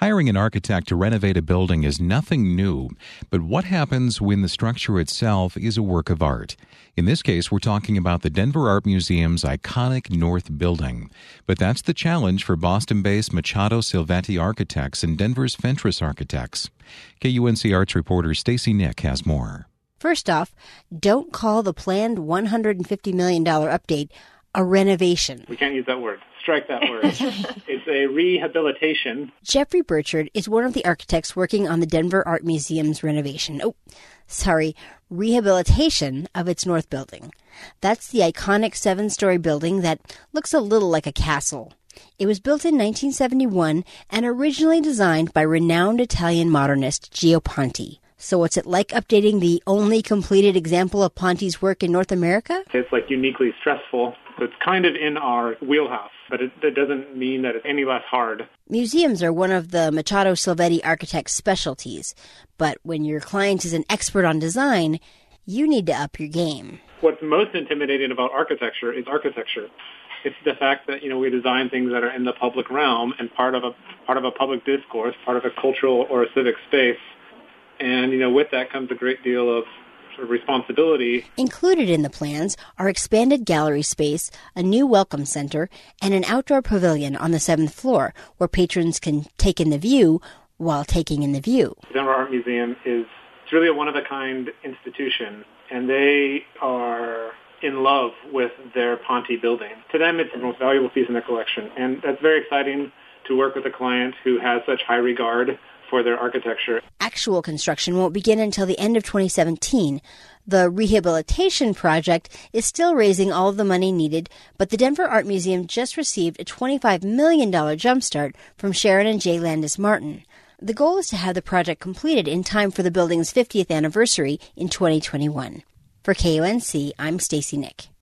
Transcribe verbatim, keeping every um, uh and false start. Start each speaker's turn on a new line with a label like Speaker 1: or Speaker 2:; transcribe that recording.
Speaker 1: Hiring an architect to renovate a building is nothing new, but what happens when the structure itself is a work of art? In this case, we're talking about the Denver Art Museum's iconic North Building. But that's the challenge for Boston-based Machado Silvetti Architects and Denver's Fentress Architects. K U N C Arts reporter Stacy Nick has more.
Speaker 2: First off, don't call the planned one hundred fifty million dollars update a renovation.
Speaker 3: We can't use that word. Strike that word. It's a rehabilitation.
Speaker 2: Jeffrey Burchard is one of the architects working on the Denver Art Museum's renovation. Oh, sorry, rehabilitation of its North Building. That's the iconic seven-story building that looks a little like a castle. It was built in nineteen seventy-one and originally designed by renowned Italian modernist Gio Ponti. So what's it like updating the only completed example of Ponti's work in North America?
Speaker 3: It's like uniquely stressful. So it's kind of in our wheelhouse, but it, it doesn't mean that it's any less hard.
Speaker 2: Museums are one of the Machado Silvetti architect's specialties. But when your client is an expert on design, you need to up your game.
Speaker 3: What's most intimidating about architecture is architecture. It's the fact that, you know, we design things that are in the public realm and part of a part of a public discourse, part of a cultural or a civic space. And, you know, with that comes a great deal of sort of responsibility.
Speaker 2: Included in the plans are expanded gallery space, a new welcome center, and an outdoor pavilion on the seventh floor where patrons can take in the view while taking in the view.
Speaker 3: The Denver Art Museum is it's really a one-of-a-kind institution, and they are in love with their Ponti building. To them, it's the most valuable piece in their collection, and that's very exciting to work with a client who has such high regard for their architecture.
Speaker 2: Actual construction won't begin until the end of twenty seventeen. The rehabilitation project is still raising all of the money needed, but the Denver Art Museum just received a twenty-five million dollars jumpstart from Sharon and Jay Landis Martin. The goal is to have the project completed in time for the building's fiftieth anniversary in twenty twenty-one. For K U N C, I'm Stacy Nick.